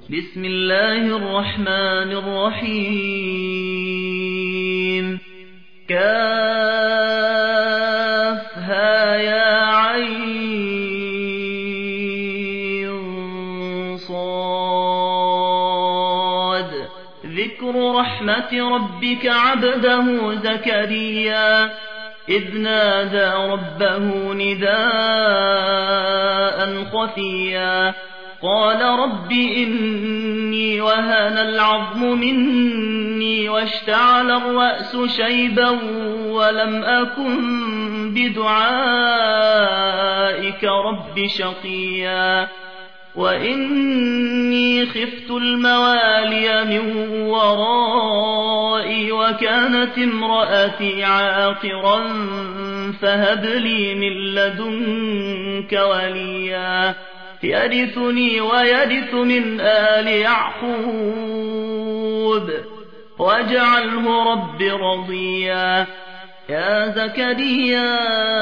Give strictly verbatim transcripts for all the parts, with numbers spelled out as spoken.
بسم الله الرحمن الرحيم كافها يا عين صاد ذكر رحمة ربك عبده زكريا إذ نادى ربه نداء خفيا قال رب إني وهن العظم مني واشتعل الرأس شيبا ولم أكن بدعائك رب شقيا وإني خفت الموالي من ورائي وكانت امرأتي عاقرا فهب لي من لدنك وليا يرثني ويرث من آل يعقوب واجعله رب رضيا يا زكريا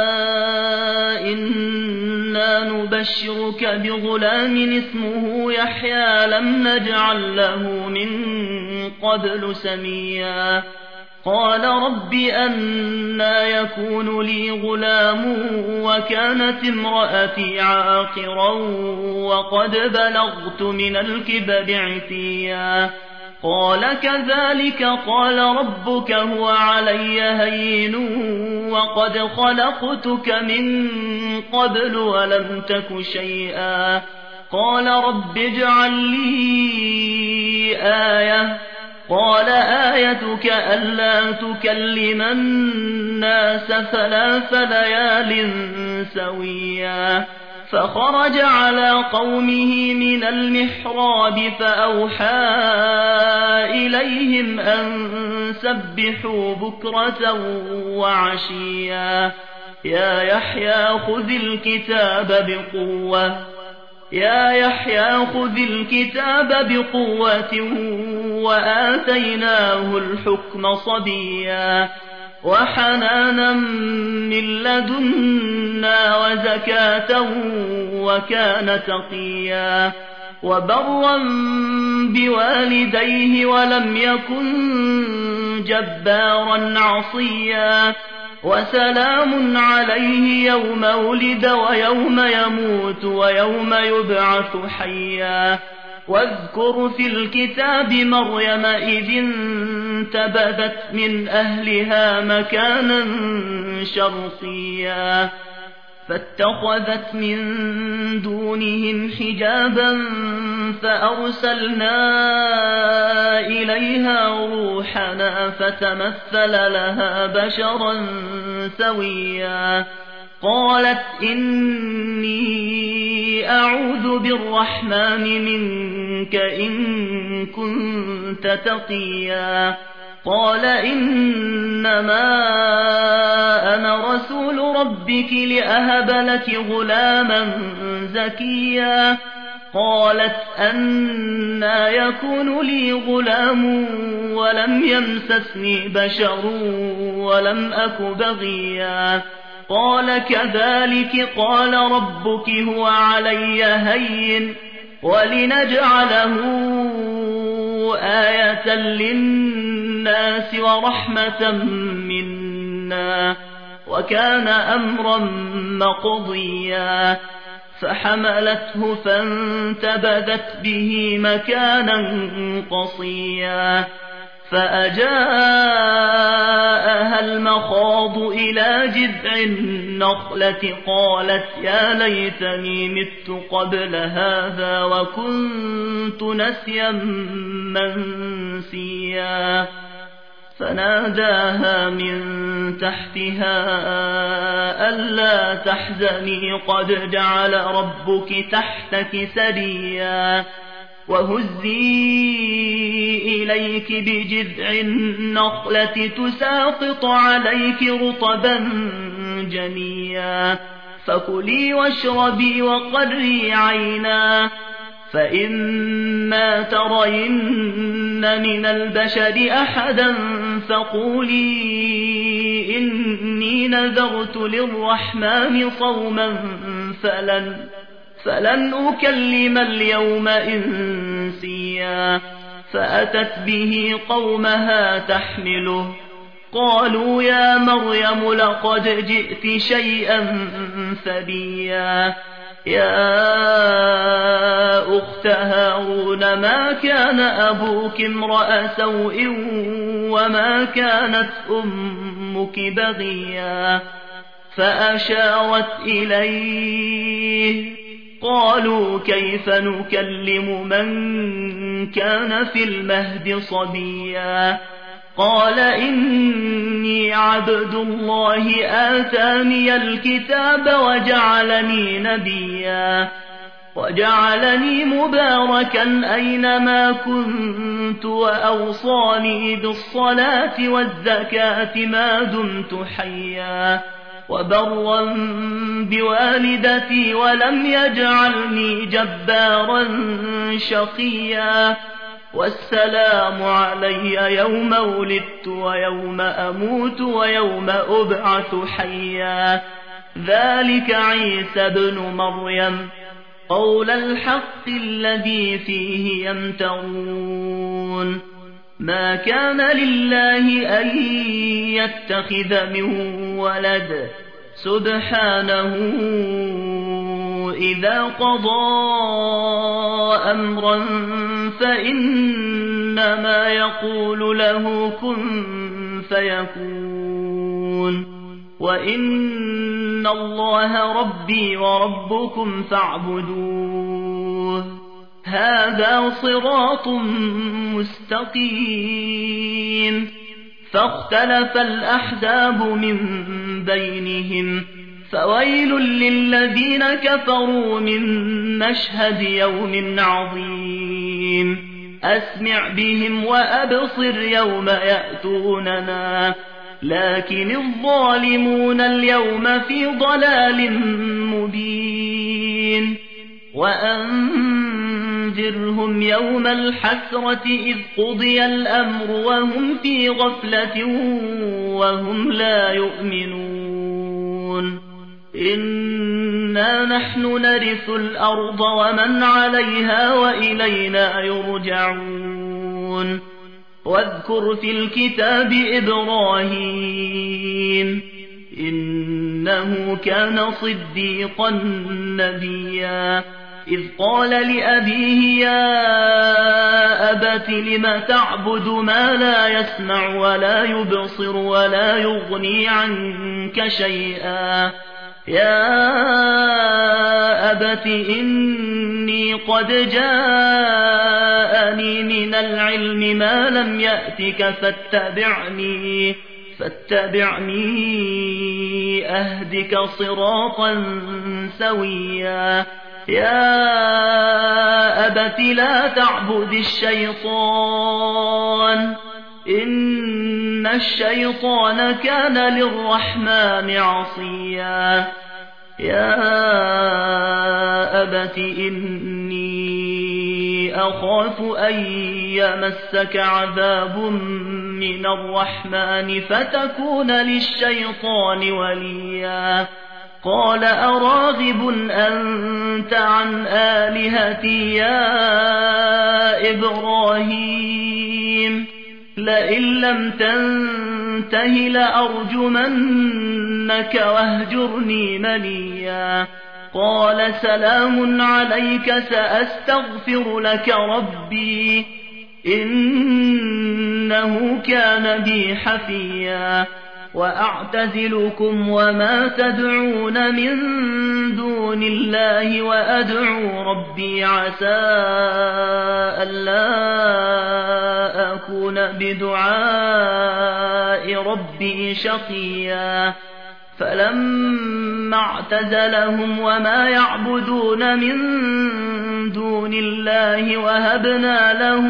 إنا نبشرك بغلام اسمه يحيى لم نجعل له من قبل سميا قال رب أنى يكون لي غلام وكانت امرأتي عاقرا وقد بلغت من الكبر عتيا قال كذلك قال ربك هو علي هين وقد خلقتك من قبل ولم تك شيئا قال رب اجعل لي آية قال آيتك ألا تكلم الناس ثلاث ليال سويا فخرج على قومه من المحراب فأوحى إليهم أن سبحوا بكرة وعشيا يا يحيى خذ الكتاب بقوة يا يحيى خذ الكتاب بقوة وآتيناه الحكم صبيا وحنانا من لدنا وزكاة وكان تقيا وبرا بوالديه ولم يكن جبارا عصيا وسلام عليه يوم ولد ويوم يموت ويوم يبعث حيا واذكر في الكتاب مريم إذ انتبذت من أهلها مكانا شرقيا فاتخذت من دونهم حجابا فأرسلنا إليها روحنا فتمثل لها بشرا سويا قالت إني أعوذ بالرحمن منك إن كنت تقيا قال إنما أنا رسول ربك لأهب لك غلاما زكيا قالت أنى يكون لي غلام ولم يمسسني بشر ولم أك بغيا قال كذلك قال ربك هو علي هين ولنجعله آية للناس ورحمة منا وكان أمرا مقضيا فحملته فانتبذت به مكانا قصيا فأجاءها المخاض إلى جذع النخلة قالت يا ليتني مت قبل هذا وكنت نسيا منسيا فناداها من تحتها ألا تحزني قد جعل ربك تحتك سريا وهزي إليك بجذع النخلة تساقط عليك رطبا جنيا فكلي واشربي وقري عينا فإما ترين من البشر أحدا فقولي إني نذرت للرحمن صوما فلن, فلن أكلم اليوم إنسيا صبيا فأتت به قومها تحمله قالوا يا مريم لقد جئت شيئا فريا يا أخت هارون ما كان أبوك امرأ سوء وما كانت أمك بغيا فأشارت إليه قالوا كيف نكلم من كان في المهد صبيا قال إني عبد الله آتاني الكتاب وجعلني نبيا وجعلني مباركا أينما كنت وأوصاني بالصلاة والزكاة ما دمت حيا وبرا بوالدتي ولم يجعلني جبارا شقيا والسلام علي يوم ولدت ويوم أموت ويوم أبعث حيا ذلك عيسى بن مريم قول الحق الذي فيه يمترون ما كان لله أن يتخذ من ولد سبحانه إذا قضى أمرا فإنما يقول له كن فيكون وإن الله ربي وربكم فاعبدوه هذا صراط مستقيم فاختلف الأحزاب من بينهم فويل للذين كفروا من مشهد يوم عظيم أسمع بهم وأبصر يوم يأتوننا لكن الظالمون اليوم في ضلال مبين وأنذرهم يوم الحسرة إذ قضي الأمر وهم في غفلة وهم لا يؤمنون إنا نحن نرث الأرض ومن عليها وإلينا يرجعون واذكر في الكتاب إبراهيم إنه كان صديقا نبيا إذ قال لأبيه يا أبت لم تعبد ما لا يسمع ولا يبصر ولا يغني عنك شيئا يا أبت إني قد جاءني من العلم ما لم يأتك فاتبعني فاتبعني أهدك صراطا سويا يا أبت لا تعبد الشيطان إن الشيطان كان للرحمن عصيا يا أبت إني أخاف أن يمسك عذاب من الرحمن فتكون للشيطان وليا قال أراغب أنت عن آلهتي يا إبراهيم لئن لم تنته لأرجمنك واهجرني مليا قال سلام عليك سأستغفر لك ربي إنه كان بي حفيا وأعتزلكم وما تدعون من دون الله وأدعو ربي عسى ألا أكون بدعاء ربي شقيا فلما اعتزلهم وما يعبدون من دون الله وهبنا له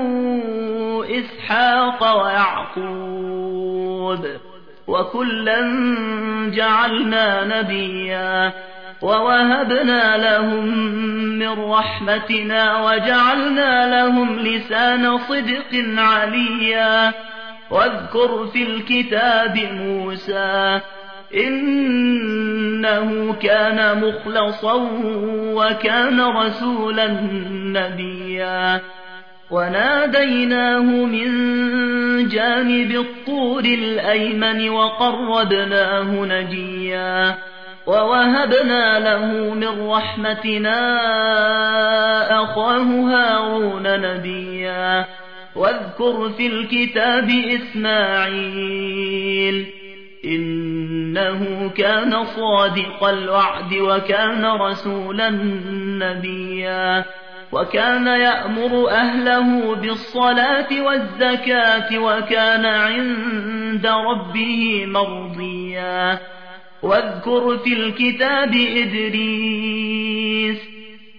إسحاق ويعقوب وكلا جعلنا نبيا ووهبنا لهم من رحمتنا وجعلنا لهم لسان صدق عليا واذكر في الكتاب موسى إنه كان مخلصا وكان رسولا نبيا وناديناه من جانب الطور الأيمن وقربناه نجيا ووهبنا له من رحمتنا أخاه هارون نبيا واذكر في الكتاب إسماعيل إنه كان صادق الوعد وكان رسولا نبيا وكان يأمر أهله بالصلاة والزكاة وكان عند ربه مرضيا واذكر في الكتاب إدريس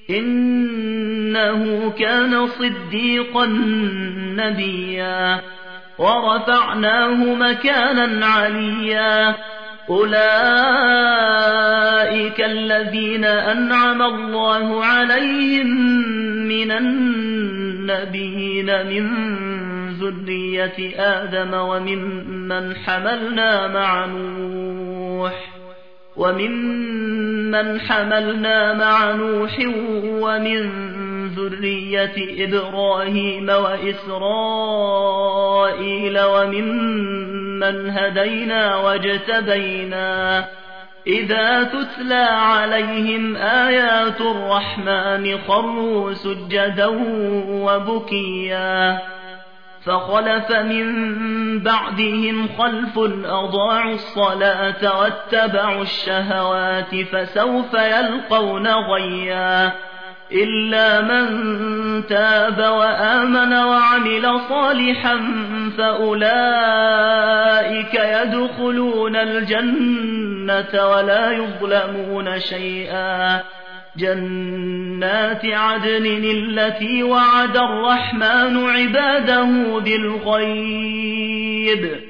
إنه كان صديقا نبيا ورفعناه مكانا عليا أولئك الذين أنعم الله عليهم من النبيين من ذرية آدم وممن حملنا مع نوح وممن حملنا مع نوح ومن ذرية إبراهيم وإسرائيل وممن هدينا واجتبينا إذا تتلى عليهم آيات الرحمن خروا سجدا وبكيا فخلف من بعدهم خلف أضاعوا الصلاة واتبعوا الشهوات فسوف يلقون غيا إلا من تاب وآمن وعمل صالحا فأولئك يدخلون الجنة ولا يظلمون شيئا جنات عدن التي وعد الرحمن عباده بالغيب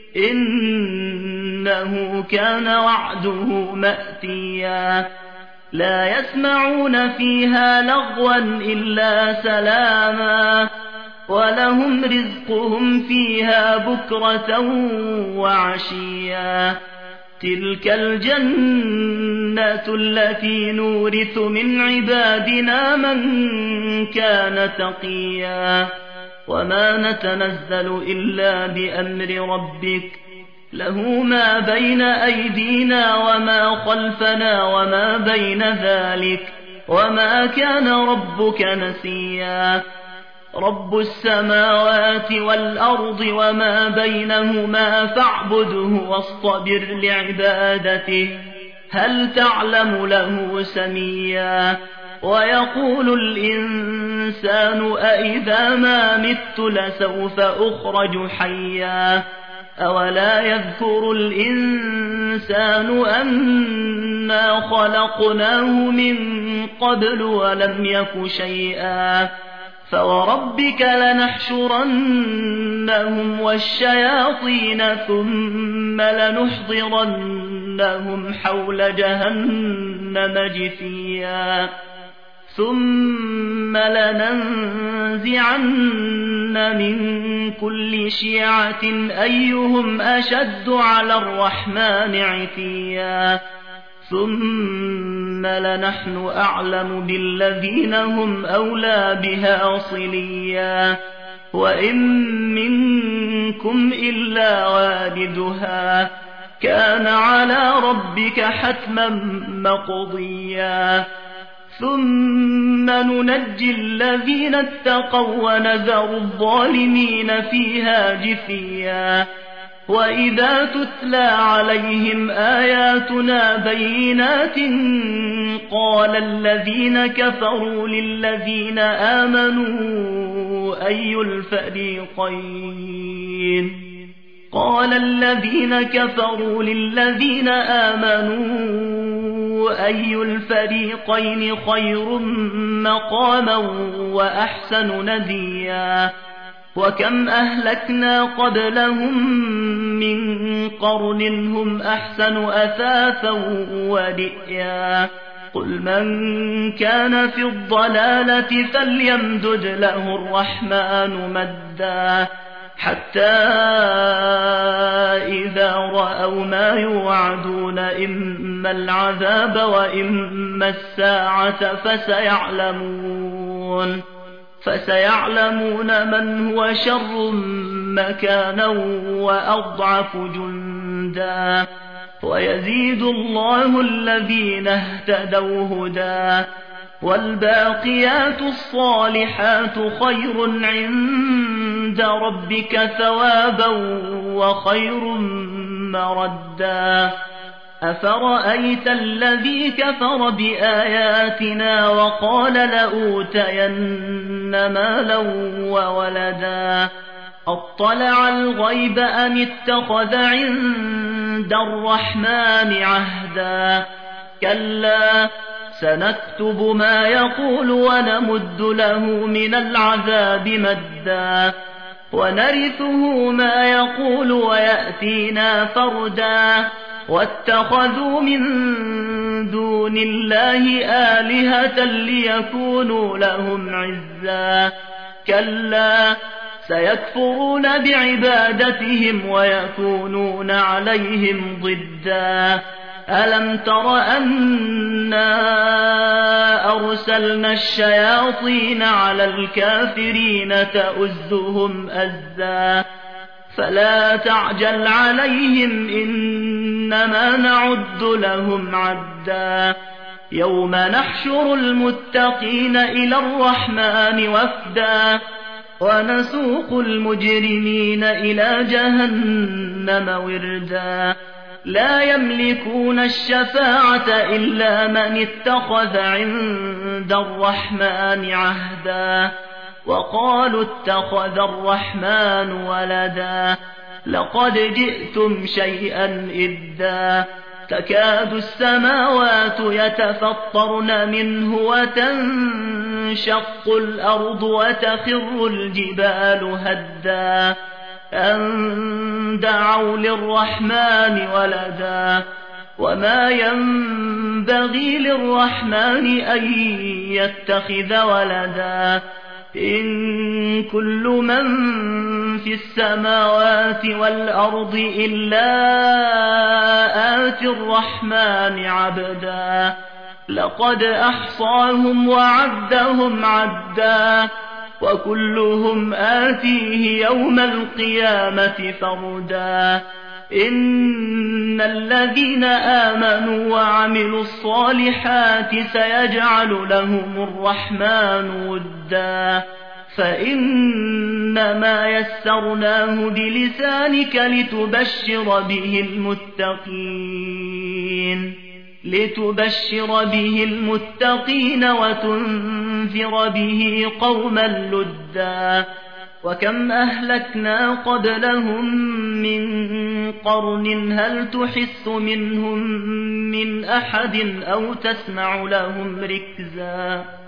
إنه كان وعده مأتيا لا يسمعون فيها لغوا إلا سلاما ولهم رزقهم فيها بكرة وعشيا تلك الجنة التي نورث من عبادنا من كان تقيا وما نتنزل إلا بأمر ربك له ما بين أيدينا وما خلفنا وما بين ذلك وما كان ربك نسيا رب السماوات والأرض وما بينهما فاعبده واصطبر لعبادته هل تعلم له سميا ويقول الإنسان أإذا ما مت لسوف أخرج حيا أولا يذكر الإنسان أنا خلقناه من قبل ولم يك شيئا فوربك لنحشرنهم والشياطين ثم لنحضرنهم حول جهنم جثيا ثم لننزعن من كل شيعة أيهم أشد على الرحمن عتيا ثم لنحن أعلم بالذين هم أولى بها صليا وإن منكم إلا واردها كان على ربك حتما مقضيا ثم ننجي الذين اتقوا ونذر الظالمين فيها جثيا وإذا تتلى عليهم آياتنا بينات قال الذين كفروا للذين آمنوا أي الفريقين قال الذين كفروا للذين آمنوا أي الفريقين خير مقاما وأحسن نديا وكم أهلكنا قبلهم من قرن هم أحسن أثاثا ورئيا قل من كان في الضلالة فليمدد له الرحمن مدا حتى إذا رأوا ما يوعدون إما العذاب وإما الساعة فسيعلمون فسيعلمون من هو شر مكانا وأضعف جندا ويزيد الله الذين اهتدوا هدى والباقيات الصالحات خير عند ربك ثوابا وخير مردا أفرأيت الذي كفر بآياتنا وقال لأوتين مالا وولدا أطلع الغيب أم اتخذ عند الرحمن عهدا كلا سنكتب ما يقول ونمد له من العذاب مدا ونرثه ما يقول ويأتينا فردا واتخذوا من دون الله آلهة ليكونوا لهم عزا كلا سيكفرون بعبادتهم ويكونون عليهم ضدا ألم تر أنا أرسلنا الشياطين على الكافرين تؤزهم أزا فلا تعجل عليهم إنما نعد لهم عدا يوم نحشر المتقين إلى الرحمن وفدا ونسوق المجرمين إلى جهنم وردا لا يملكون الشفاعة إلا من اتخذ عند الرحمن عهدا وقالوا اتخذ الرحمن ولدا لقد جئتم شيئا إدا تكاد السماوات يتفطرن منه وتنشق الأرض وتخر الجبال هدا أن دعوا للرحمن ولدا وما ينبغي للرحمن أن يتخذ ولدا إن كل من في السماوات والأرض إلا آتي الرحمن عبدا لقد أحصاهم وعدهم عدا وكلهم آتيه يوم القيامة فردا إن الذين آمنوا وعملوا الصالحات سيجعل لهم الرحمن ودا فإنما يسرناه بلسانك لتبشر به المتقين لتبشر به المتقين وتنذر به قوما لدا وكم أهلكنا قبلهم من قرن هل تحس منهم من أحد أو تسمع لهم ركزا